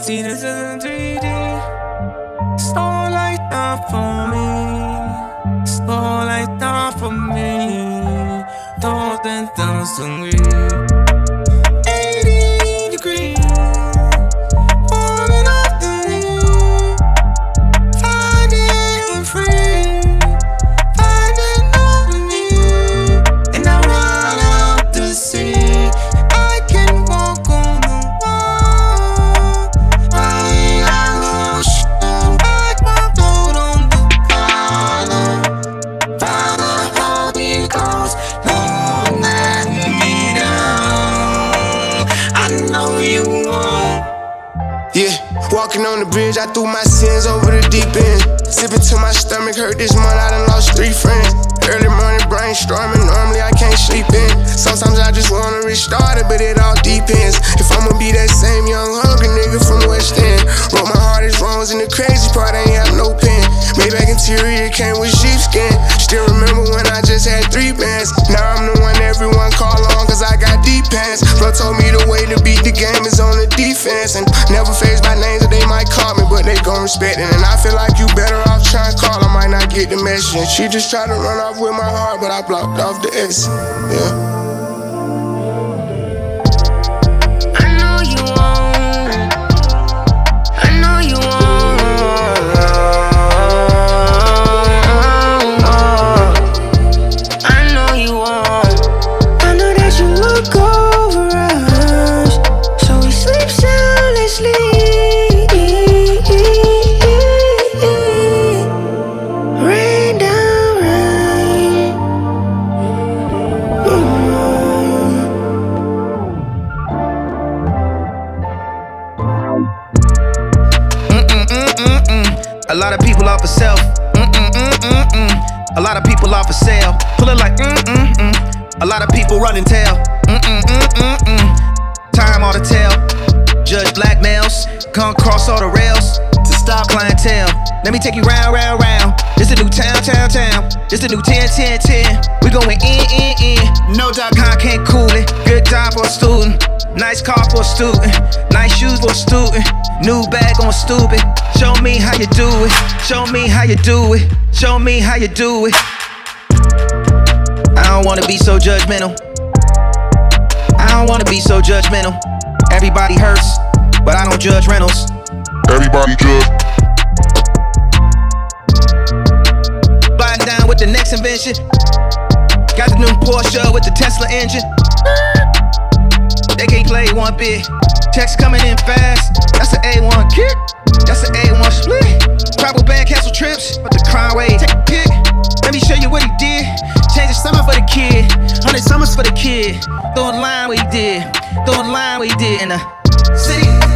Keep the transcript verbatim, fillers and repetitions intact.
See this in three D. Slow like that for me. Slow like that for me. Don't then dance with me. eighty degrees. Falling off the knee. Finding free. Finding harmony. And I run out to sea. I can walk on the wall. I am ocean. I can float on the bottom. Follow how it goes. Don't let me down. I know you won't. Yeah, walking on the bridge, I threw my sins over the deep end. Sipping till my stomach hurt this month, I done lost three friends. Early morning brainstorming, normally I can't sleep in. Sometimes I just wanna restart it, but it all depends. If I'ma be that same young hungry nigga from West End. Wrote my hardest wrongs and the crazy part, I ain't have no pen. Maybach interior came with sheepskin. Still remember when I just had three bands. Now I'm the one everyone call on cause I got deep pants. Bro told me the way to beat the game is on the defense. And never phased by names that they might call me, but they gon' respect it. And I feel like you better off trying to call, I might not get the message. And she just tried to run off with my heart, but I blocked off the S. Yeah. A lot of people off for self. Mm-mm-mm-mm-mm. A lot of people off for sale. Pull it like mm-mm-mm. A lot of people running tail. Mm-mm-mm-mm-mm. Time on the tail. Judge blackmails. Gun cross all the rails. To stop clientele. Let me take you round, round, round. This a new town, town, town. This a new ten, ten, ten. We going in, in, in. No doubt, con can't cool it. Good job for a student. Nice car for a student. Nice shoes for a student. New bag on stupid. Show me how you do it. Show me how you do it. Show me how you do it. I don't wanna be so judgmental. I don't wanna be so judgmental. Everybody hurts, but I don't judge rentals. Everybody judge. Sliding down with the next invention. Got the new Porsche with the Tesla engine. They can't play one bit. Text coming in fast. That's an A one kick. That's an A one split. Travel band, cancel trips, but the crime wave. Take a pic. Let me show you what he did. Change the summer for the kid. Hundred summers for the kid. Throw a line what he did. Throw a line what he did in the city.